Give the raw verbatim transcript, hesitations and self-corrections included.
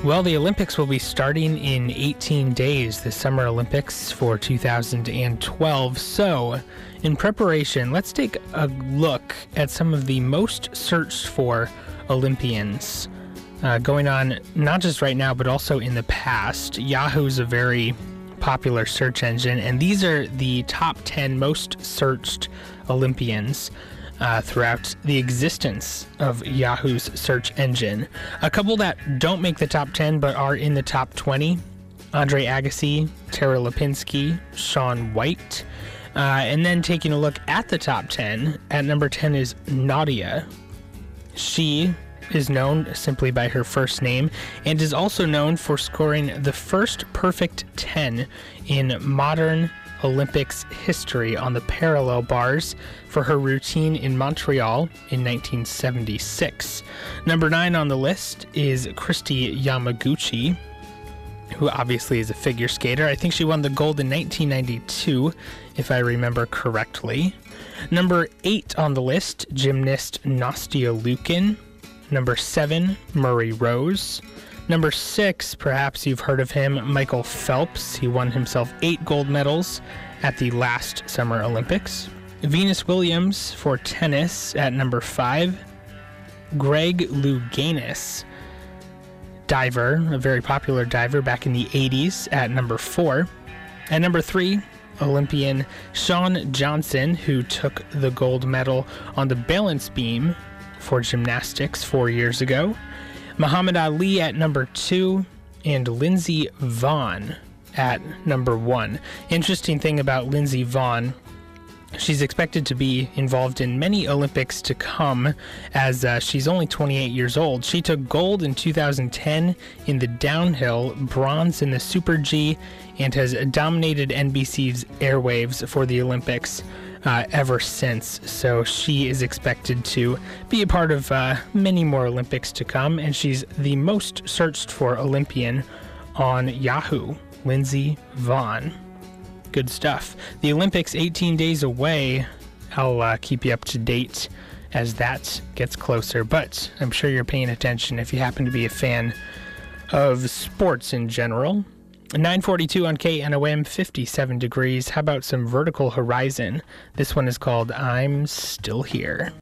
Well, the Olympics will be starting in eighteen days, the Summer Olympics for two thousand twelve. So, in preparation, let's take a look at some of the most searched for Olympians uh, going on, not just right now, but also in the past. Yahoo is a very popular search engine, and these are the top ten most searched Olympians Uh, throughout the existence of Yahoo's search engine. A couple that don't make the top ten but are in the top twenty: Andre Agassi, Tara Lipinski, Shaun White. Uh, and then taking a look at the top ten, at number ten is Nadia. She is known simply by her first name and is also known for scoring the first perfect ten in modern Olympics history on the parallel bars for her routine in Montreal in nineteen seventy-six. Number nine on the list is Kristi Yamaguchi, who obviously is a figure skater. I think she won the gold in nineteen ninety-two, if I remember correctly. Number eight on the list, gymnast Nastia Liukin. Number seven, Murray Rose. Number six, perhaps you've heard of him, Michael Phelps. He won himself eight gold medals at the last Summer Olympics. Venus Williams for tennis at number five. Greg Louganis, diver, a very popular diver back in the eighties, at number four. At number three, Olympian Shawn Johnson, who took the gold medal on the balance beam for gymnastics four years ago. Muhammad Ali at number two, and Lindsey Vonn at number one. Interesting thing about Lindsey Vonn, she's expected to be involved in many Olympics to come, as uh, she's only twenty-eight years old. She took gold in two thousand ten in the downhill, bronze in the Super G, and has dominated N B C's airwaves for the Olympics Uh, ever since. So she is expected to be a part of uh, many more Olympics to come, and she's the most searched for Olympian on Yahoo, Lindsey Vonn. Good stuff. The Olympics eighteen days away. I'll uh, keep you up to date as that gets closer, but I'm sure you're paying attention if you happen to be a fan of sports in general. nine forty-two on K N O M, fifty-seven degrees. How about some Vertical Horizon? This one is called I'm Still Here.